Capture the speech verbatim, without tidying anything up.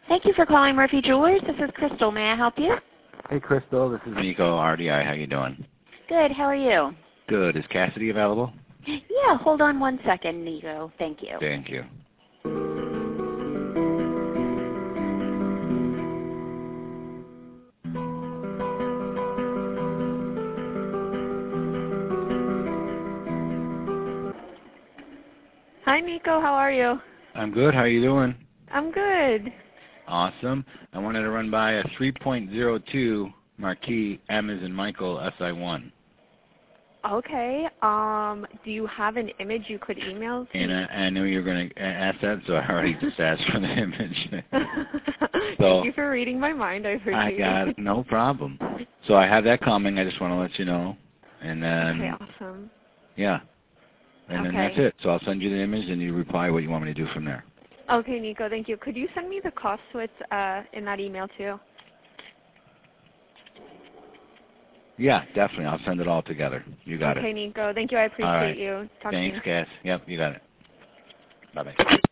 Thank you for calling Murphy Jewelers. This is Crystal. May I help you? Hey, Crystal. This is Nico, R D I. How you doing? Good. How are you? Good. Is Cassidy available? Yeah. Hold on one second, Nico. Thank you. Thank you. Hi, Nico. How are you? I'm good. How you doing? I'm good. Awesome. I wanted to run by a three point oh two Marquis M as in Michael S I one. Okay. Um, do you have an image you could email to And me? I, I knew you were going to ask that, so I already just asked for the image. Thank so you for reading my mind. I appreciate I got it. it. No problem. So I have that coming. I just want to let you know. And then, Okay, awesome. yeah. And then Okay. that's it. So I'll send you the image, and you reply what you want me to do from there. Okay, Nico, thank you. Could you send me the cost with uh, in that email too? Yeah, definitely. I'll send it all together. You got okay, it. Nico. Thank you. I appreciate All right. you. Talk Thanks, to you. Cass. Yep, you got it. Bye-bye.